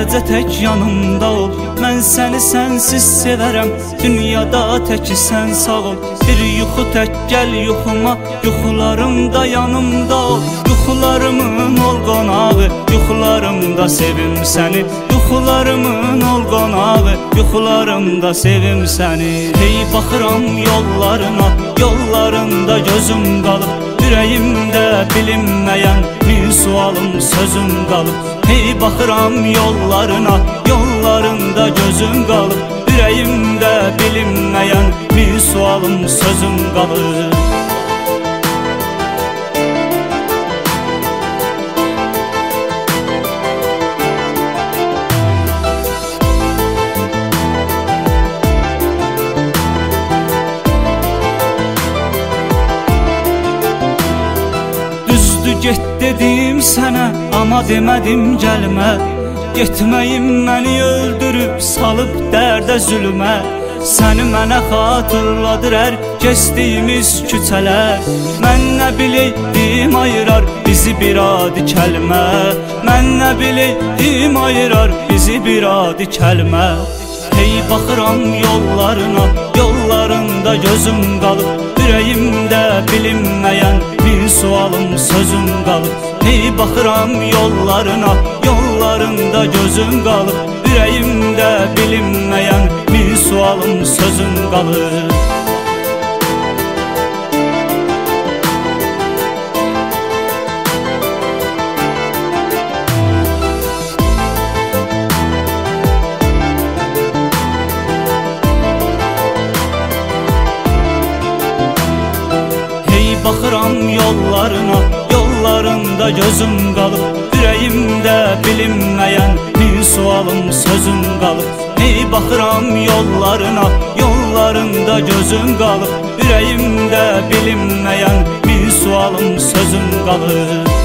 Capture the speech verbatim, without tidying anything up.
Sadəcə tək yanımda ol. Mən səni sənsiz sevərəm, dünyada təki sən sağ ol. Bir yuxu tək gəl yuxuma, yuxularımda yanımda ol. Yuxularımın ol qonağı, yuxularımda sevim səni. Yuxularımın ol qonağı, yuxularımda sevim səni. Hey baxıram yollarına, yollarında gözüm qalıb. Ürəyimdə bilinməyən min sualım, sözüm qalıb. Hey baxıram yollarına, yollarında gözüm qalıb. Ürəyimdə bilinməyən min sualım, sözüm qalıb. Get dedim sənə, amma demədim gəlmə. Getməyim məni öldürüb, salıb dərdə zülmə. Səni mənə xatırladır hər keçdiyimiz küçələr. Mən nə biləydim ayırar bizi bir adi kəlmə. Mən nə biləydim ayırar bizi bir adi kəlmə. Hey baxıram yollarına, yollarında gözüm qalıb. Ürəyimdə bilinməyən min sualım, sözüm qalıb. Hey baxıram yollarına, yollarında gözüm qalıb. Ürəyimdə bilinməyən min sualım, sözüm qalıb. Baxıram yollarına, yollarında gözüm qalıb. Ürəyimdə bilinməyən min sualım, sözüm qalıb. Hey baxıram yollarına, yollarında gözüm qalıb. Ürəyimdə bilinməyən min sualım, sözüm qalıb.